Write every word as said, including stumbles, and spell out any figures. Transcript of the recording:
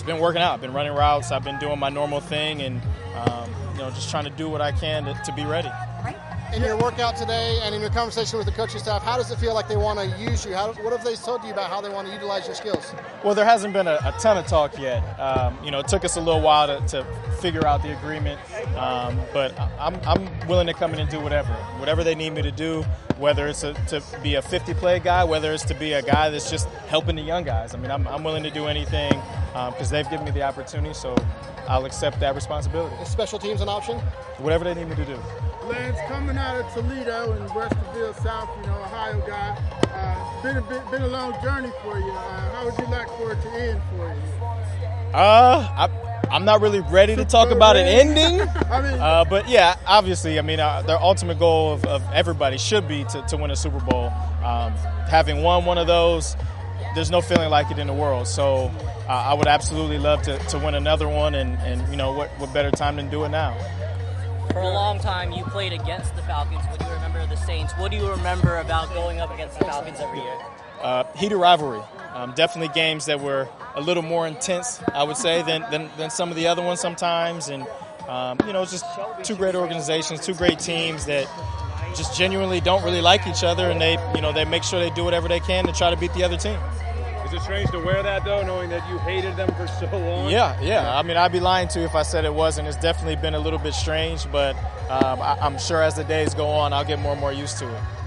just been working out. I've been running routes. I've been doing my normal thing, and um, you know, just trying to do what I can to, to be ready. In your workout today and in your conversation with the coaching staff, how does it feel like they want to use you? How, what have they told you about how they want to utilize your skills? Well, there hasn't been a, a ton of talk yet. Um, you know, it took us a little while to, to figure out the agreement, um, but I'm, I'm willing to come in and do whatever. Whatever they need me to do, whether it's a, to be a fifty-play guy, whether it's to be a guy that's just helping the young guys. I mean, I'm, I'm willing to do anything because um, they've given me the opportunity, so I'll accept that responsibility. Is special teams an option? Whatever they need me to do. Lance, coming out of Toledo and Westerville South, you know, Ohio guy, uh, been a bit, been a long journey for you. Uh, how would you like for it to end for you? Uh, I, I'm not really ready to talk about an ending. I mean, uh, but yeah, obviously, I mean, uh, the ultimate goal of, of everybody should be to, to win a Super Bowl. Um, having won one of those, there's no feeling like it in the world. So uh, I would absolutely love to, to win another one, and, and you know, what, what better time than do it now? For a long time, you played against the Falcons. What do you remember of the Saints? What do you remember about going up against the Falcons every year? Uh, heated rivalry. Um, definitely games that were a little more intense, I would say, than, than, than some of the other ones sometimes. And, um, you know, it's just two great organizations, two great teams that just genuinely don't really like each other, and they, you know, they make sure they do whatever they can to try to beat the other team. Is it strange to wear that, though, knowing that you hated them for so long? Yeah, yeah. I mean, I'd be lying to you if I said it wasn't. It's definitely been a little bit strange, but um, I, I'm sure as the days go on, I'll get more and more used to it.